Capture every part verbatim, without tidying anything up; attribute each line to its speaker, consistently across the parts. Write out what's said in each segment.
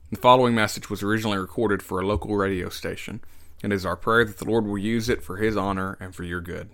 Speaker 1: The following message was originally recorded for a local radio station. It is our prayer that the Lord will use it for His honor and for your good.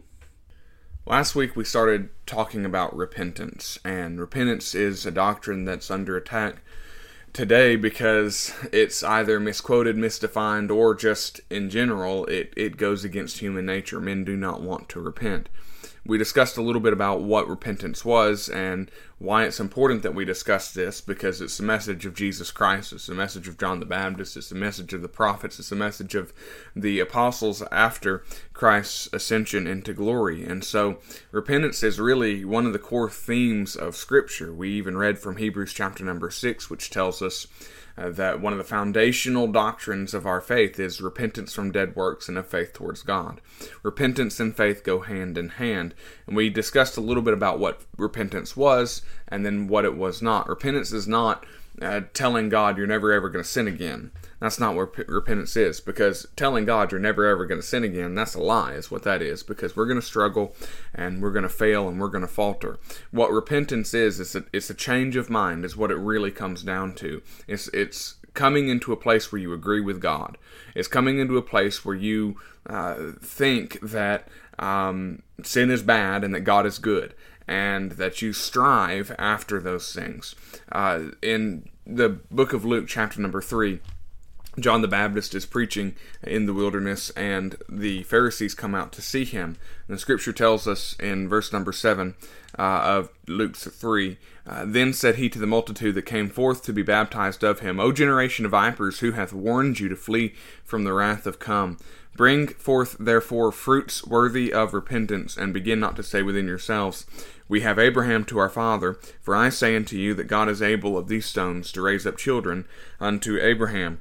Speaker 1: Last week we started talking about repentance, and repentance is a doctrine that's under attack today because it's either misquoted, misdefined, or just in general it, it goes against human nature. Men do not want to repent. We discussed a little bit about what repentance was and why it's important that we discuss this, because it's the message of Jesus Christ, it's the message of John the Baptist, it's the message of the prophets, it's the message of the apostles after Christ's ascension into glory. And so repentance is really one of the core themes of Scripture. We even read from Hebrews chapter number six, which tells us Uh, that one of the foundational doctrines of our faith is repentance from dead works and of faith towards God. Repentance and faith go hand in hand, and we discussed a little bit about what repentance was and then what it was not. Repentance is not uh, telling God you're never ever going to sin again. That's not what p- repentance is, because telling God you're never ever going to sin again, that's a lie, is what that is, because we're going to struggle and we're going to fail and we're going to falter. What repentance is, is a, it's a change of mind, is what it really comes down to. It's, it's coming into a place where you agree with God. It's coming into a place where you uh, think that um, sin is bad and that God is good, and that you strive after those things. Uh, in the book of Luke, chapter number three, John the Baptist is preaching in the wilderness, and the Pharisees come out to see him. And the Scripture tells us in verse number seven uh, of Luke three, uh, Then said he to the multitude that came forth to be baptized of him, O generation of vipers, who hath warned you to flee from the wrath of come? Bring forth therefore fruits worthy of repentance, and begin not to say within yourselves, We have Abraham to our father. For I say unto you that God is able of these stones to raise up children unto Abraham.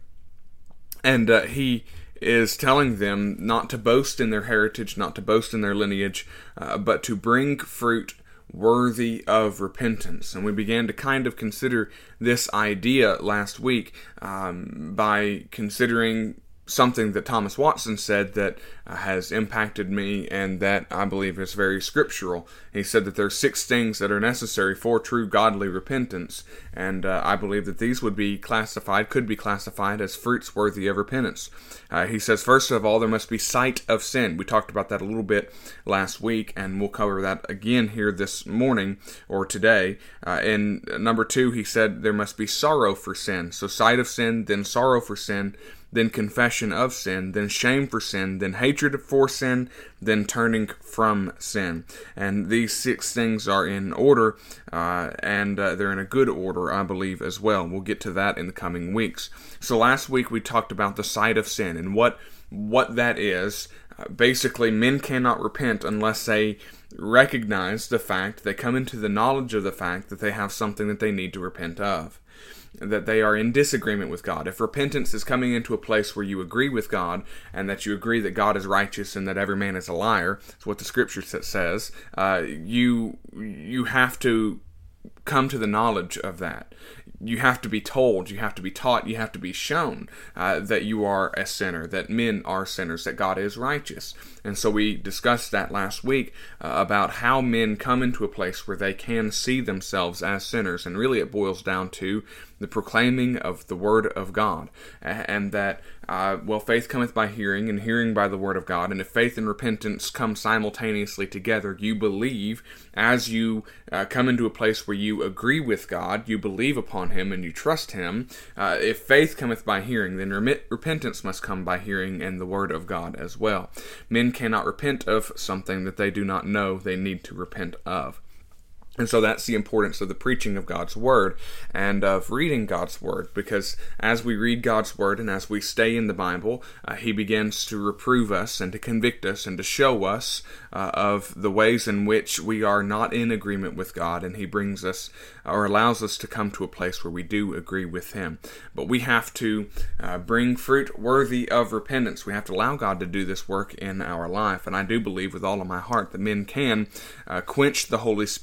Speaker 1: And uh, he is telling them not to boast in their heritage, not to boast in their lineage, uh, but to bring fruit worthy of repentance. And we began to kind of consider this idea last week um, by considering something that Thomas Watson said that uh, has impacted me, and that I believe is very scriptural. He said that there are six things that are necessary for true godly repentance, and uh, I believe that these would be classified, could be classified as fruits worthy of repentance. Uh, he says, first of all, there must be sight of sin. We talked about that a little bit last week, and we'll cover that again here this morning or today. Uh, and number two, he said there must be sorrow for sin. So sight of sin, then sorrow for sin, then confession of sin, then shame for sin, then hatred for sin, then turning from sin. And these six things are in order, uh, and uh, they're in a good order, I believe, as well. We'll get to that in the coming weeks. So last week we talked about the sight of sin and what what that is. Uh, basically, men cannot repent unless they recognize the fact, they come into the knowledge of the fact that they have something that they need to repent of, that they are in disagreement with God. If repentance is coming into a place where you agree with God, and that you agree that God is righteous and that every man is a liar, that's what the Scripture says, uh, you you have to come to the knowledge of that. You have to be told, you have to be taught, you have to be shown uh, that you are a sinner, that men are sinners, that God is righteous. And so we discussed that last week uh, about how men come into a place where they can see themselves as sinners. And really it boils down to the proclaiming of the Word of God. And that, uh, well, faith cometh by hearing, and hearing by the Word of God. And if faith and repentance come simultaneously together, you believe as you uh, come into a place where you agree with God, you believe upon Him, and you trust Him. Uh, if faith cometh by hearing, then remit, repentance must come by hearing and the Word of God as well. Men cannot repent of something that they do not know they need to repent of. And so that's the importance of the preaching of God's Word and of reading God's Word, because as we read God's Word and as we stay in the Bible, uh, He begins to reprove us and to convict us and to show us uh, of the ways in which we are not in agreement with God, and He brings us or allows us to come to a place where we do agree with Him. But we have to uh, bring fruit worthy of repentance. We have to allow God to do this work in our life, and I do believe with all of my heart that men can uh, quench the Holy Spirit and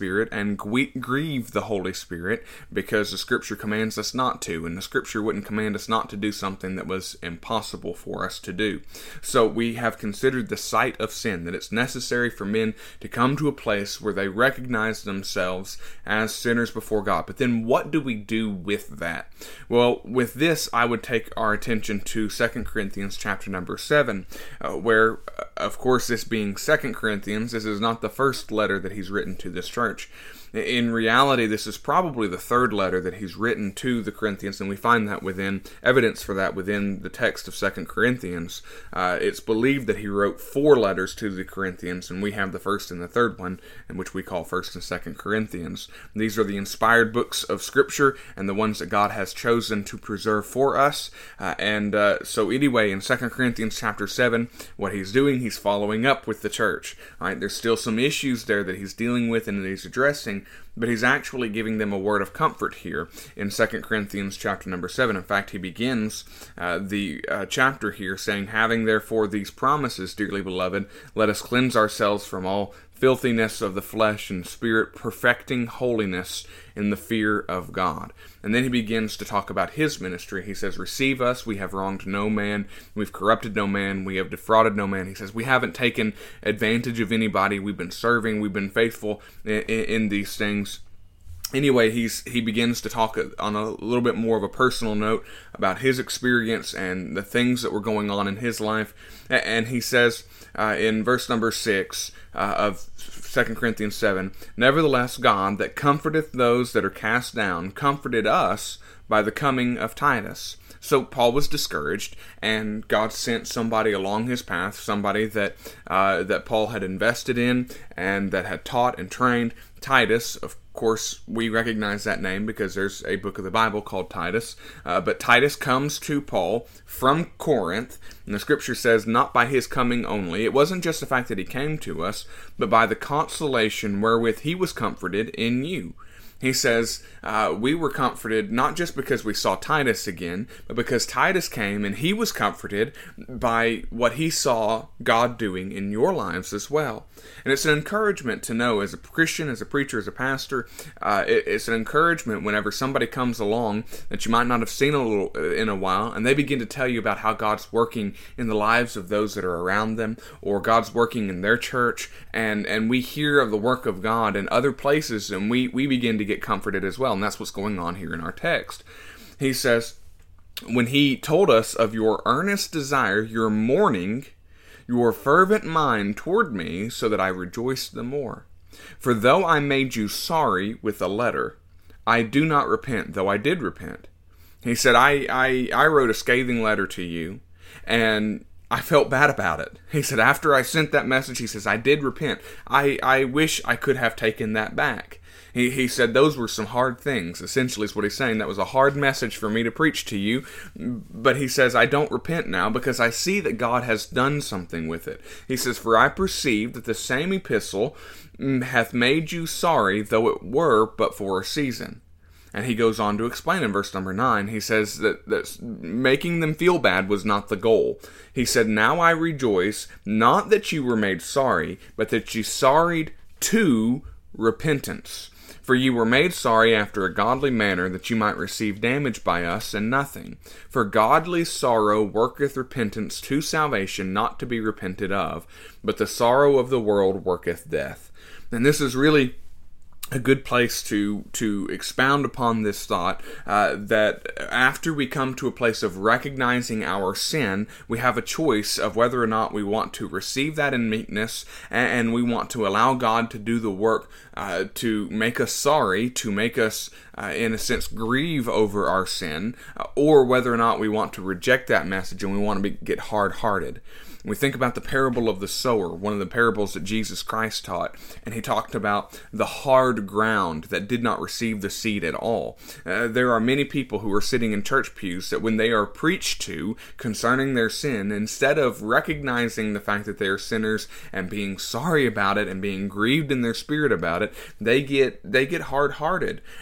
Speaker 1: and grieve the Holy Spirit, because the Scripture commands us not to, and the Scripture wouldn't command us not to do something that was impossible for us to do. So we have considered the sight of sin, that it's necessary for men to come to a place where they recognize themselves as sinners before God. But then what do we do with that? Well, with this, I would take our attention to Second Corinthians chapter number seven, uh, where, uh, of course, this being Second Corinthians, this is not the first letter that he's written to this church. In reality, this is probably the third letter that he's written to the Corinthians, and we find that within evidence for that within the text of Second Corinthians. Uh, it's believed that he wrote four letters to the Corinthians, and we have the first and the third one, in which we call First and Second Corinthians. These are the inspired books of Scripture, and the ones that God has chosen to preserve for us. Uh, and uh, so anyway, in Second Corinthians chapter seven, what he's doing, he's following up with the church. All right, there's still some issues there that he's dealing with and that he's addressing, but he's actually giving them a word of comfort here in Second Corinthians chapter number seven. In fact, he begins uh, the uh, chapter here saying, "Having therefore these promises, dearly beloved, let us cleanse ourselves from all filthiness of the flesh and spirit, perfecting holiness in the fear of God." And then he begins to talk about his ministry. He says, "Receive us, we have wronged no man, we've corrupted no man, we have defrauded no man." He says, "We haven't taken advantage of anybody, we've been serving, we've been faithful in, in, in these things." Anyway, he's he begins to talk on a little bit more of a personal note about his experience and the things that were going on in his life. And he says uh, in verse number six uh, of Second Corinthians seven, "Nevertheless God, that comforteth those that are cast down, comforted us by the coming of Titus." So Paul was discouraged, and God sent somebody along his path, somebody that uh, that Paul had invested in and that had taught and trained. Titus, of course, we recognize that name because there's a book of the Bible called Titus. Uh, but Titus comes to Paul from Corinth, and the Scripture says, not by his coming only. It wasn't just the fact that he came to us, but by the consolation wherewith he was comforted in you. He says, uh, we were comforted not just because we saw Titus again, but because Titus came and he was comforted by what he saw God doing in your lives as well. And it's an encouragement to know, as a Christian, as a preacher, as a pastor, uh, it, it's an encouragement whenever somebody comes along that you might not have seen a little in a while, and they begin to tell you about how God's working in the lives of those that are around them, or God's working in their church, and, and we hear of the work of God in other places, and we, we begin to get comforted as well. And that's what's going on here in our text. He says, when he told us of your earnest desire, your mourning, your fervent mind toward me, so that I rejoiced the more. For though I made you sorry with a letter, I do not repent, though I did repent. He said, I, I, I wrote a scathing letter to you, and I felt bad about it. He said, after I sent that message, he says, I did repent. I, I wish I could have taken that back. He, he said those were some hard things, essentially is what he's saying. That was a hard message for me to preach to you. But he says, I don't repent now because I see that God has done something with it. He says, for I perceive that the same epistle hath made you sorry, though it were but for a season. And he goes on to explain in verse number nine, he says that, that making them feel bad was not the goal. He said, now I rejoice, not that you were made sorry, but that you sorried to repentance. For ye were made sorry after a godly manner, that you might receive damage by us and nothing. For godly sorrow worketh repentance to salvation, not to be repented of, but the sorrow of the world worketh death. And this is really a good place to to expound upon this thought, uh, that after we come to a place of recognizing our sin, we have a choice of whether or not we want to receive that in meekness, and, and we want to allow God to do the work uh, to make us sorry, to make us, uh, in a sense, grieve over our sin, uh, or whether or not we want to reject that message and we want to be, get hard-hearted. We think about the parable of the sower, one of the parables that Jesus Christ taught, and he talked about the hard ground that did not receive the seed at all. Uh, there are many people who are sitting in church pews that when they are preached to concerning their sin, instead of recognizing the fact that they are sinners and being sorry about it and being grieved in their spirit about it, they get they get hard-hearted, and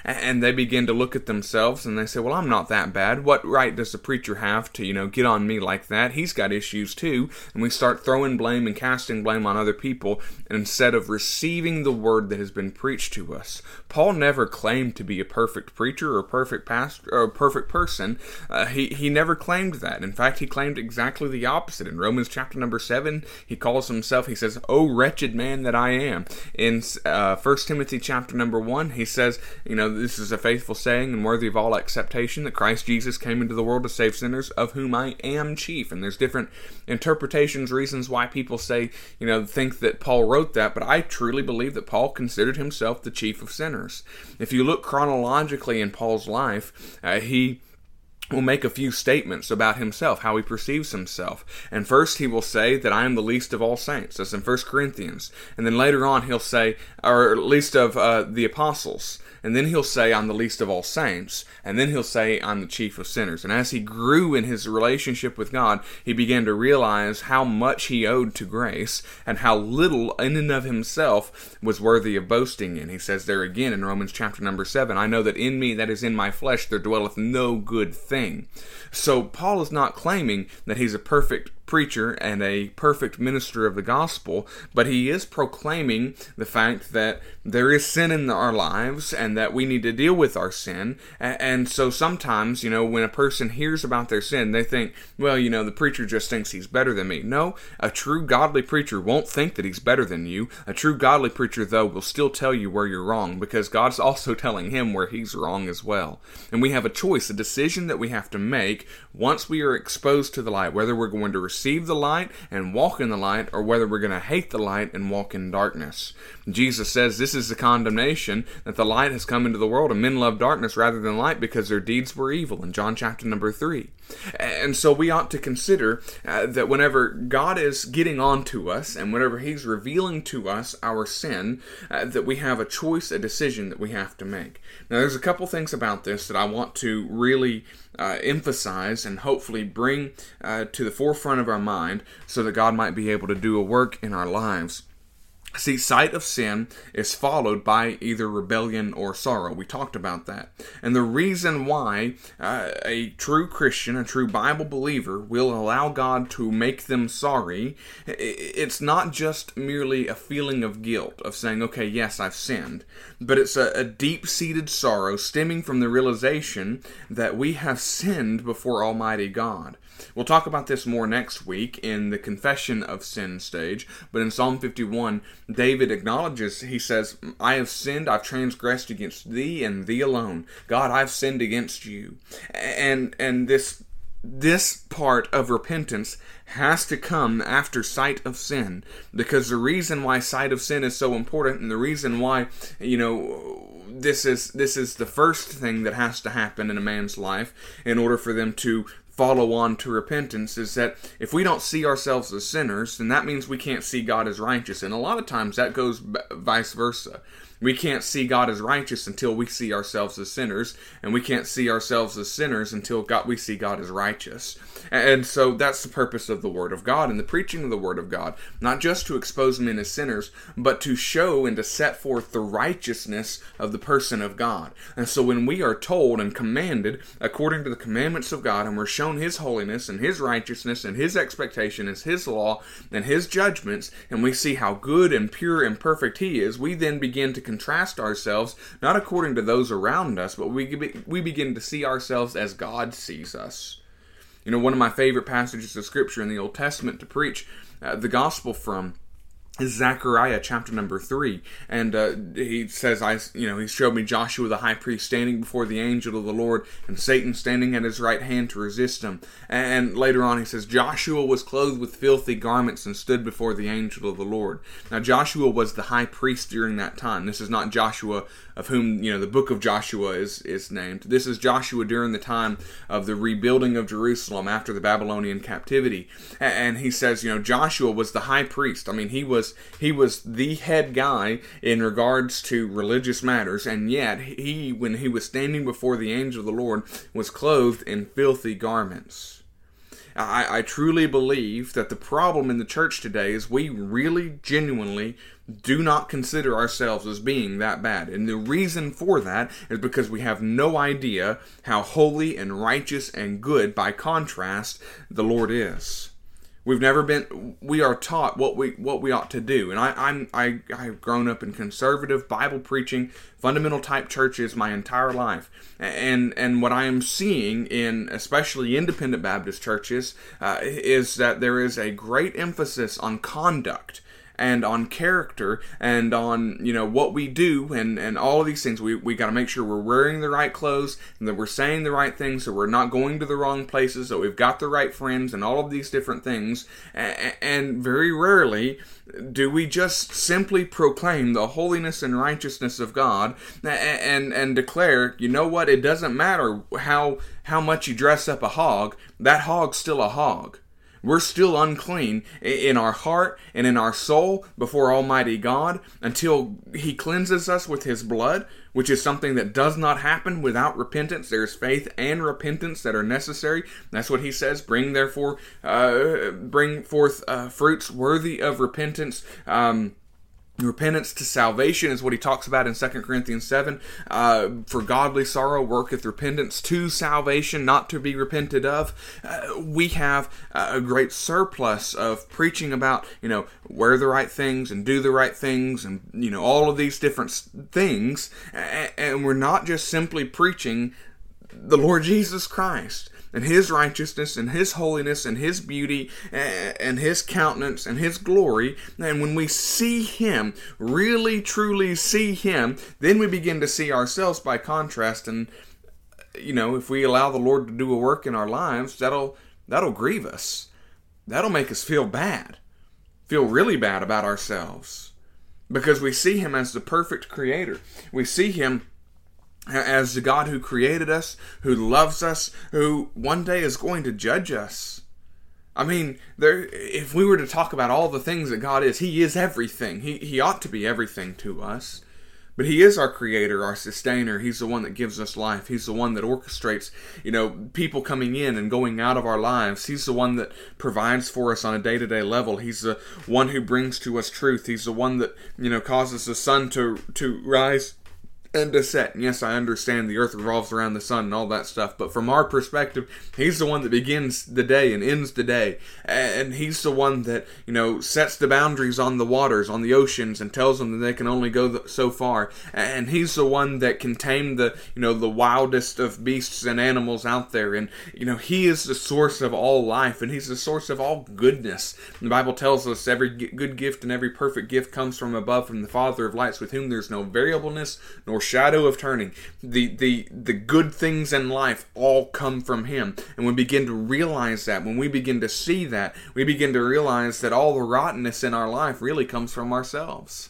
Speaker 1: they begin to look at themselves and they say, well, I'm not that bad. What right does the preacher have to, you know, get on me like that? He's got issues too. And we start throwing blame and casting blame on other people instead of receiving the word that has been preached to us. Paul never claimed to be a perfect preacher or a perfect pastor or a perfect person. Uh, he, he never claimed that. In fact, he claimed exactly the opposite. In Romans chapter number seven, he calls himself, he says, "O wretched man that I am." In uh, First Timothy chapter number one, he says, you know, this is a faithful saying and worthy of all acceptation, that Christ Jesus came into the world to save sinners, of whom I am chief. And there's different interpretations, reasons why people say, you know, think that Paul wrote that, but I truly believe that Paul considered himself the chief of sinners. If you look chronologically in Paul's life, uh, he will make a few statements about himself, how he perceives himself. And first he will say that I am the least of all saints. That's in First Corinthians. And then later on he'll say, or least of uh, the apostles. And then he'll say, I'm the least of all saints. And then he'll say, I'm the chief of sinners. And as he grew in his relationship with God, he began to realize how much he owed to grace and how little in and of himself was worthy of boasting in. He says there again in Romans chapter number seven, I know that in me, that is in my flesh, there dwelleth no good thing. So Paul is not claiming that he's a perfect preacher and a perfect minister of the gospel, but he is proclaiming the fact that there is sin in our lives and that we need to deal with our sin. And so sometimes, you know, when a person hears about their sin, they think, well, you know, the preacher just thinks he's better than me. No, a true godly preacher won't think that he's better than you. A true godly preacher, though, will still tell you where you're wrong, because God's also telling him where he's wrong as well. And we have a choice, a decision that we have to make once we are exposed to the light, whether we're going to receive the light and walk in the light, or whether we're going to hate the light and walk in darkness. Jesus says this is the condemnation, that the light has come into the world, and men love darkness rather than light because their deeds were evil, in John chapter number three. And so we ought to consider uh, that whenever God is getting on to us, and whenever He's revealing to us our sin, uh, that we have a choice, a decision that we have to make. Now there's a couple things about this that I want to really Uh, emphasize and hopefully bring uh, to the forefront of our mind so that God might be able to do a work in our lives. See, sight of sin is followed by either rebellion or sorrow. We talked about that. And the reason why uh, a true Christian, a true Bible believer, will allow God to make them sorry, it's not just merely a feeling of guilt, of saying, okay, yes, I've sinned, but it's a, a deep-seated sorrow stemming from the realization that we have sinned before Almighty God. We'll talk about this more next week in the confession of sin stage, but in Psalm fifty-one, David acknowledges, he says, I have sinned, I've transgressed against thee and thee alone. God, I've sinned against you. And and this this part of repentance has to come after sight of sin, because the reason why sight of sin is so important, and the reason why, you know, this is this is the first thing that has to happen in a man's life in order for them to follow on to repentance, is that if we don't see ourselves as sinners, then that means we can't see God as righteous. And a lot of times that goes b- vice versa. We can't see God as righteous until we see ourselves as sinners, and we can't see ourselves as sinners until God, we see God as righteous. And so that's the purpose of the Word of God and the preaching of the Word of God, not just to expose men as sinners, but to show and to set forth the righteousness of the person of God. And so when we are told and commanded according to the commandments of God, and we're shown His holiness and His righteousness and His expectation as His law and His judgments, and we see how good and pure and perfect He is, we then begin to contrast ourselves, not according to those around us, but we we begin to see ourselves as God sees us. You know, one of my favorite passages of Scripture in the Old Testament to preach uh, the gospel from is Zechariah chapter number three, and uh, he says, "I, you know, he showed me Joshua the high priest standing before the angel of the Lord, and Satan standing at his right hand to resist him." And later on, he says, "Joshua was clothed with filthy garments and stood before the angel of the Lord." Now, Joshua was the high priest during that time. This is not Joshua of whom, you know, the book of Joshua is is named. This is Joshua during the time of the rebuilding of Jerusalem after the Babylonian captivity. And he says, you know, Joshua was the high priest. I mean, he was He was the head guy in regards to religious matters, and yet he, when he was standing before the angel of the Lord, was clothed in filthy garments. I, I truly believe that the problem in the church today is we really genuinely do not consider ourselves as being that bad. And the reason for that is because we have no idea how holy and righteous and good, by contrast, the Lord is. We've never been, we are taught what we what we ought to do. And I, I'm, I, I've grown up in conservative, Bible preaching, fundamental type churches my entire life. And and what I am seeing in especially independent Baptist churches uh, is that there is a great emphasis on conduct and on character and on, you know, what we do and, and all of these things. We we got to make sure we're wearing the right clothes and that we're saying the right things, so we're not going to the wrong places, that we've got the right friends and all of these different things. And, and very rarely do we just simply proclaim the holiness and righteousness of God and, and, and declare, you know what, it doesn't matter how, how much you dress up a hog, that hog's still a hog. We're still unclean in our heart and in our soul before Almighty God until He cleanses us with His blood, which is something that does not happen without repentance. There's faith and repentance that are necessary. That's what He says. Bring therefore, uh, bring forth uh, fruits worthy of repentance. Um, Repentance to salvation is what he talks about in Second Corinthians seven. Uh, for godly sorrow worketh repentance to salvation, not to be repented of. Uh, we have a great surplus of preaching about, you know, wear the right things and do the right things and, you know, all of these different things. And we're not just simply preaching the Lord Jesus Christ and His righteousness and His holiness and His beauty and His countenance and His glory. And when we see Him, really truly see Him, then we begin to see ourselves by contrast. And, you know, if we allow the Lord to do a work in our lives, that'll that'll grieve us. That'll make us feel bad. Feel really bad about ourselves. Because we see Him as the perfect Creator. We see Him as the God who created us, who loves us, who one day is going to judge us. I mean, there. If we were to talk about all the things that God is, He is everything. He, he ought to be everything to us. But He is our Creator, our Sustainer. He's the one that gives us life. He's the one that orchestrates, you know, people coming in and going out of our lives. He's the one that provides for us on a day-to-day level. He's the one who brings to us truth. He's the one that, you know, causes the sun to, to rise and to set. And yes, I understand the earth revolves around the sun and all that stuff, but from our perspective, He's the one that begins the day and ends the day. And He's the one that, you know, sets the boundaries on the waters, on the oceans, and tells them that they can only go so far. And He's the one that can tame the, you know, the wildest of beasts and animals out there. And, you know, He is the source of all life, and He's the source of all goodness. The Bible tells us every good gift and every perfect gift comes from above, from the Father of lights, with whom there's no variableness nor shadow of turning. The, the, the good things in life all come from Him. And we begin to realize that, when we begin to see that, we begin to realize that all the rottenness in our life really comes from ourselves.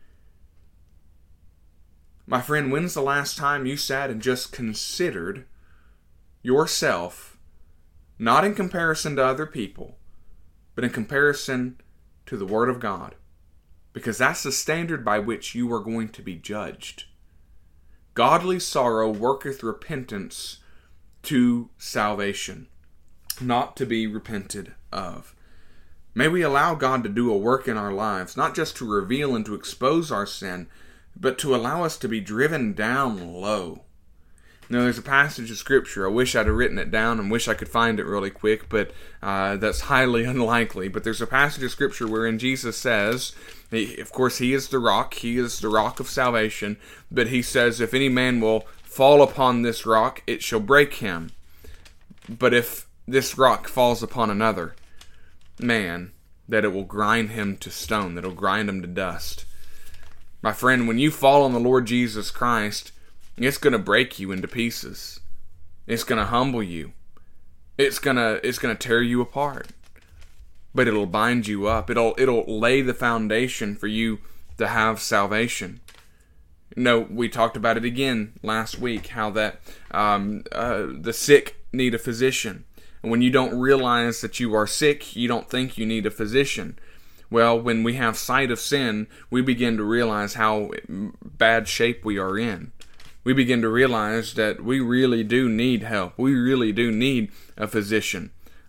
Speaker 1: My friend, when's the last time you sat and just considered yourself, not in comparison to other people, but in comparison to the Word of God? Because that's the standard by which you are going to be judged. Godly sorrow worketh repentance to salvation, not to be repented of. May we allow God to do a work in our lives, not just to reveal and to expose our sin, but to allow us to be driven down low. Now, there's a passage of Scripture. I wish I'd have written it down and wish I could find it really quick, but uh, that's highly unlikely. But there's a passage of Scripture wherein Jesus says, he, of course, He is the rock. He is the rock of salvation. But He says, if any man will fall upon this rock, it shall break him. But if this rock falls upon another man, that it will grind him to stone, that it will grind him to dust. My friend, when you fall on the Lord Jesus Christ, it's going to break you into pieces. It's going to humble you. It's going to it's going to tear you apart. But it'll bind you up. It'll it'll lay the foundation for you to have salvation. You know, we talked about it again last week, how that um, uh, the sick need a physician. And when you don't realize that you are sick, you don't think you need a physician. Well, when we have sight of sin, we begin to realize how bad shape we are in. We begin to realize that we really do need help. We really do need a physician.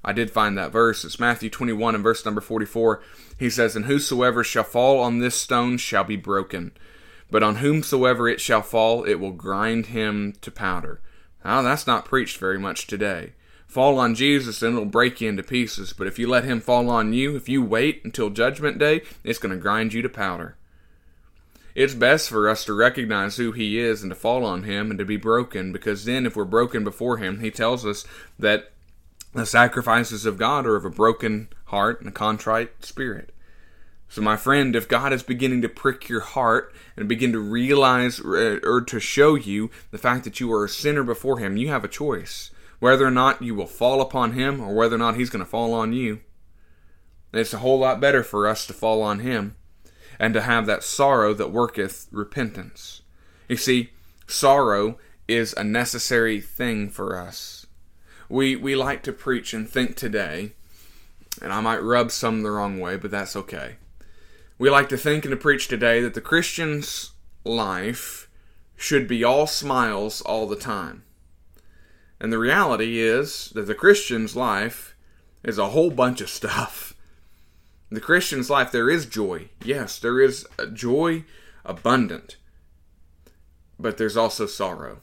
Speaker 1: I did find that verse. It's Matthew twenty-one and verse number forty-four. He says, "And whosoever shall fall on this stone shall be broken, but on whomsoever it shall fall, it will grind him to powder." Now, that's not preached very much today. Fall on Jesus and it'll break you into pieces, but if you let him fall on you, if you wait until judgment day, it's going to grind you to powder. It's best for us to recognize who he is and to fall on him and to be broken, because then if we're broken before him, he tells us that the sacrifices of God are of a broken heart and a contrite spirit. So my friend, if God is beginning to prick your heart and begin to realize or to show you the fact that you are a sinner before him, you have a choice. Whether or not you will fall upon him or whether or not he's going to fall on you. It's a whole lot better for us to fall on him and to have that sorrow that worketh repentance. You see, sorrow is a necessary thing for us. We we like to preach and think today, and I might rub some the wrong way, but that's okay. We like to think and to preach today that the Christian's life should be all smiles all the time. And the reality is that the Christian's life is a whole bunch of stuff. In the Christian's life, there is joy. Yes, there is a joy abundant. But there's also sorrow.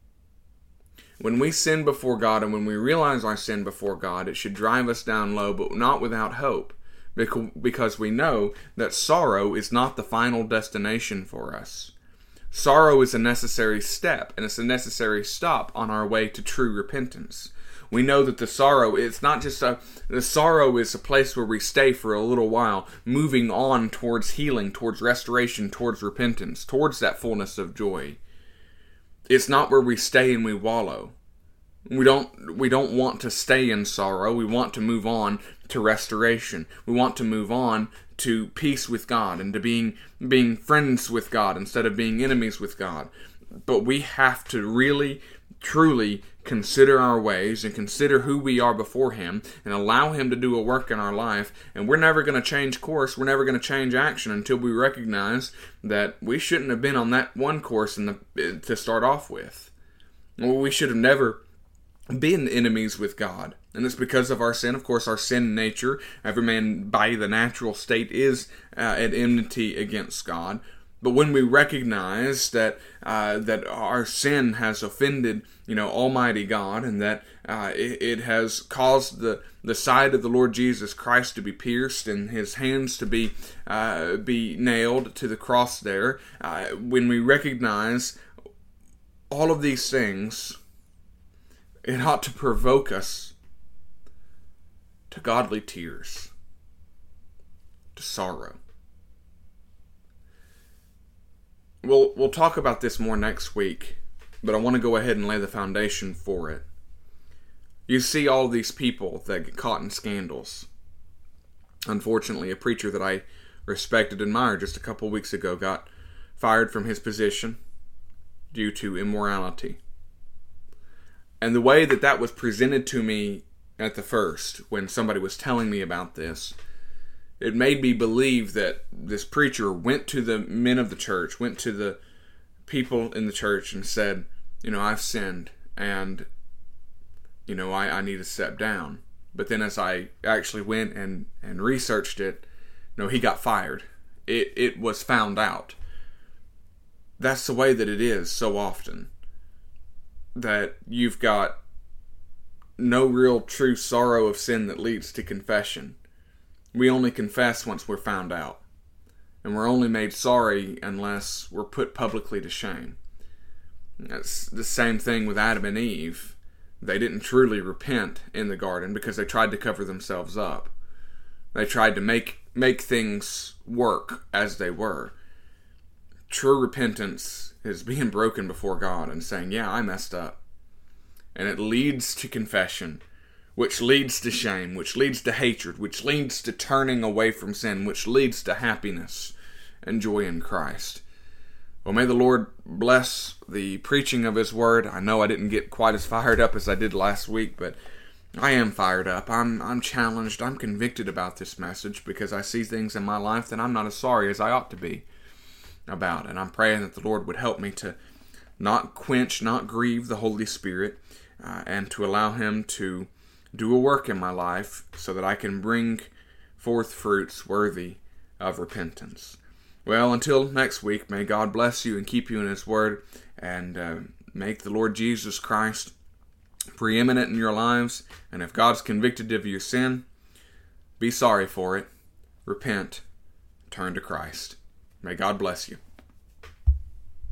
Speaker 1: When we sin before God and when we realize our sin before God, it should drive us down low, but not without hope. Because we know that sorrow is not the final destination for us. Sorrow is a necessary step, and it's a necessary stop on our way to true repentance. We know that the sorrow, it's not just a, the sorrow is a place where we stay for a little while, moving on towards healing, towards restoration, towards repentance, towards that fullness of joy. It's not where we stay and we wallow. We don't, we don't want to stay in sorrow. We want to move on to restoration. We want to move on to peace with God and to being being friends with God instead of being enemies with God. But we have to really, truly consider our ways and consider who we are before him and allow him to do a work in our life. And we're never going to change course. We're never going to change action until we recognize that we shouldn't have been on that one course in the, to start off with. We should have never been enemies with God. And it's because of our sin. Of course, our sin nature, every man by the natural state is uh, at enmity against God. But when we recognize that uh, that our sin has offended, you know, Almighty God, and that uh, it, it has caused the, the side of the Lord Jesus Christ to be pierced and his hands to be uh, be nailed to the cross there, uh, when we recognize all of these things, it ought to provoke us to godly tears, to sorrow. We'll, we'll talk about this more next week, but I want to go ahead and lay the foundation for it. You see all these people that get caught in scandals. Unfortunately, a preacher that I respected and admired just a couple weeks ago got fired from his position due to immorality. And the way that that was presented to me at the first, when somebody was telling me about this, it made me believe that this preacher went to the men of the church, went to the people in the church and said, you know, I've sinned and, you know, I, I need to step down. But then as I actually went and, and researched it, you know, he got fired. It, it was found out. That's the way that it is so often. That you've got no real true sorrow of sin that leads to confession. We only confess once we're found out. And we're only made sorry unless we're put publicly to shame. That's the same thing with Adam and Eve. They didn't truly repent in the garden because they tried to cover themselves up. They tried to make, make things work as they were. True repentance is being broken before God and saying, yeah, I messed up. And it leads to confession, which leads to shame, which leads to hatred, which leads to turning away from sin, which leads to happiness and joy in Christ. Well, may the Lord bless the preaching of His Word. I know I didn't get quite as fired up as I did last week, but I am fired up. I'm I'm challenged. I'm convicted about this message because I see things in my life that I'm not as sorry as I ought to be about. And I'm praying that the Lord would help me to not quench, not grieve the Holy Spirit, uh, and to allow Him to do a work in my life so that I can bring forth fruits worthy of repentance. Well, until next week, may God bless you and keep you in His Word, and uh, make the Lord Jesus Christ preeminent in your lives. And if God's convicted of your sin, be sorry for it, repent, turn to Christ. May God bless you.